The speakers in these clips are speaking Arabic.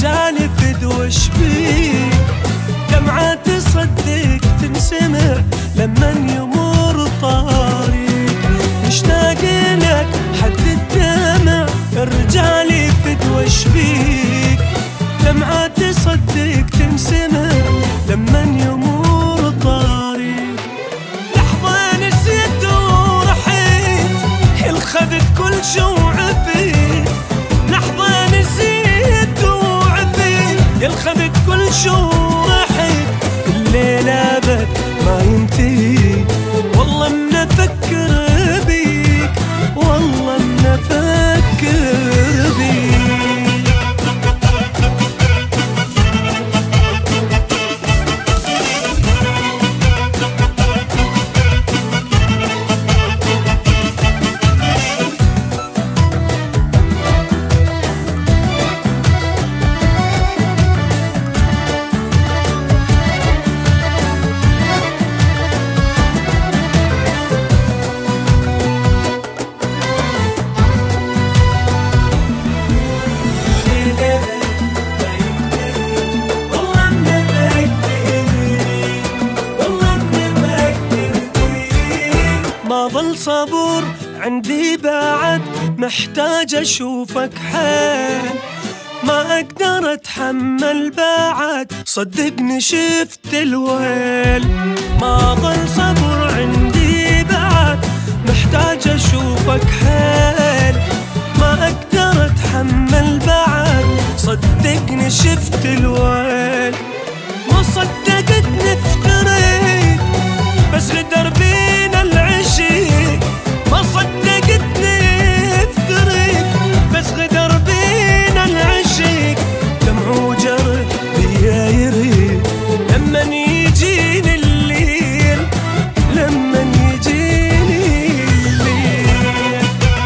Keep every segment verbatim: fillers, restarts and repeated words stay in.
رجالي فد وش بيك، دمعة تصدق تنسمع لمن يمر طاريك، مشتاق لك حد الدمع رجالي فد وش بيك، دمعة تصدق تنسمع لمن يمر طاريك. لحظة نسيت ورحيت الخذت كل شوع فيك، لحظة نسيت وعفيت الخذت كل شوع رحيت، الليل أبد ما ينتهي والله من أفكر بيك، والله من أفكر بيك. ما ظل صبور عندي بعد محتاج أشوفك حين، ما أقدر أتحمل بعد صدقني شفت الويل. ما ظل صبور عندي بعد محتاج أشوفك حين، ما أقدر أتحمل بعد صدقني شفت الويل. ما صدقت نفترق بس غدر بينا العشيق، ما صدقت نفترق بس غدر بينا العشيق، دمع وجرح بيا يريد لمن يجيني الليل، لمن يجيني الليل.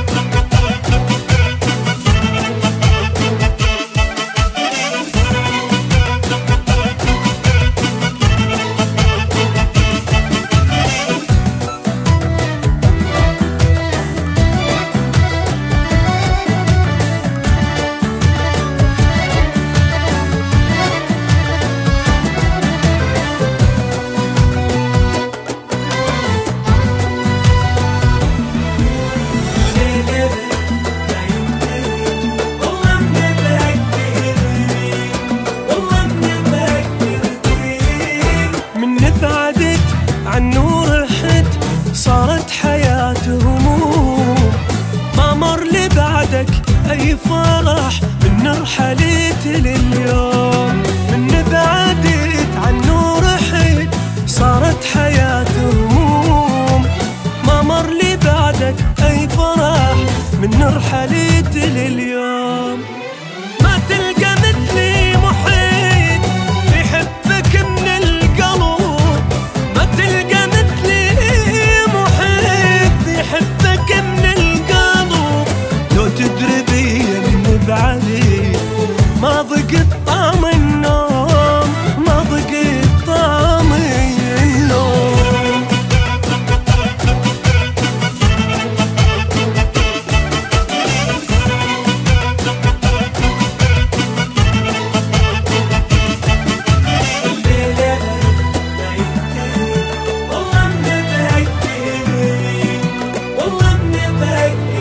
عنه رحت صارت حياته هموم، ما مر لي بعدك أي فرح من رحلت لليوم، من بعدت عنه رحت صارت حياته هموم، ما مر لي بعدك أي فرح من رحلت لليوم. ما تلقى مثلي محيط يحبك من القلب، ما تلقى مثلي محب يحبك من القلب، لو تدري بيا من بعدي ما ضقت طعم النوم، ما ضقت طعم النوم. والله من بعدي والله من بعدي